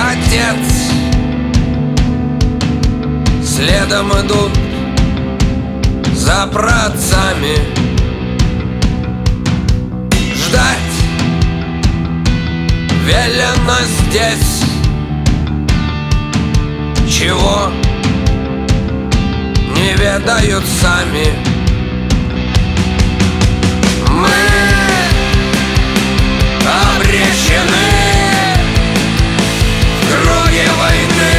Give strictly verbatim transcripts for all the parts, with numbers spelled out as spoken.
отец. Следом идут за праотцами. Ждать велено здесь. Чего не ведают сами. Мы обречены в круге войны.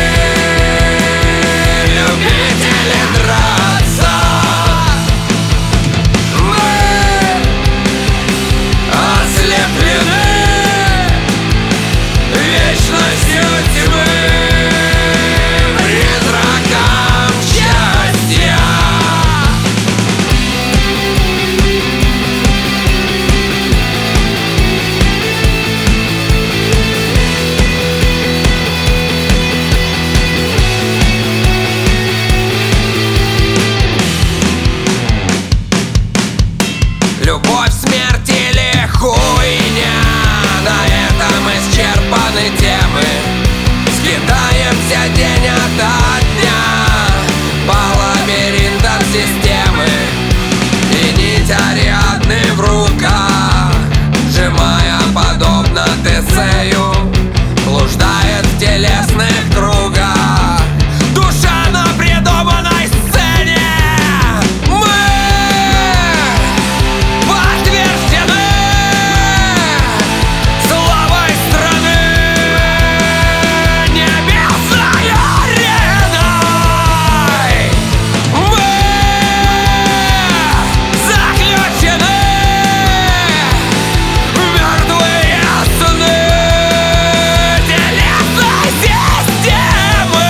Любители драться. Мы ослеплены вечностью тьмы, призраком счастья. Любовь, смерть или хуйня, на этом исчерпаны темы. Скитаемся день ото дня по лабиринтам системы. И нить Ариадны в руках, сжимая подобно Тесею, блуждает в телесных кругах душа на придуманной сцене. Мы подтверждены славой страны небесной ареной. Мы заключены в мертвые сны телесной системы.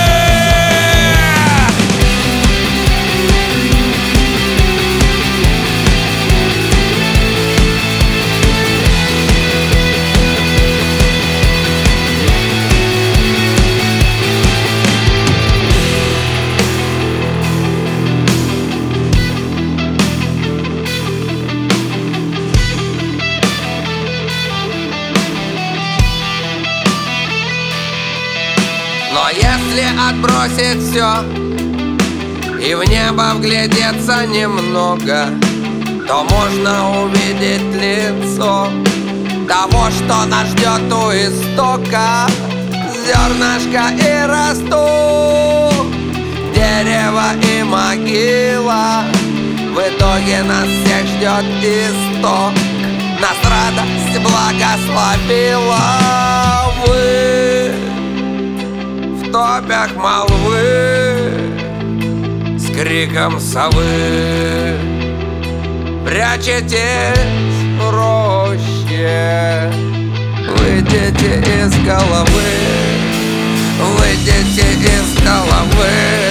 Но если отбросить все и в небо вглядеться немного, то можно увидеть лицо того, что нас ждет у истока. Зернышко и растут, дерево и могила. В итоге нас всех ждет исток. Нас радость благословила. Вы в топях молвы с криком совы прячетесь в роще. Выйдите из головы, выйдите из головы.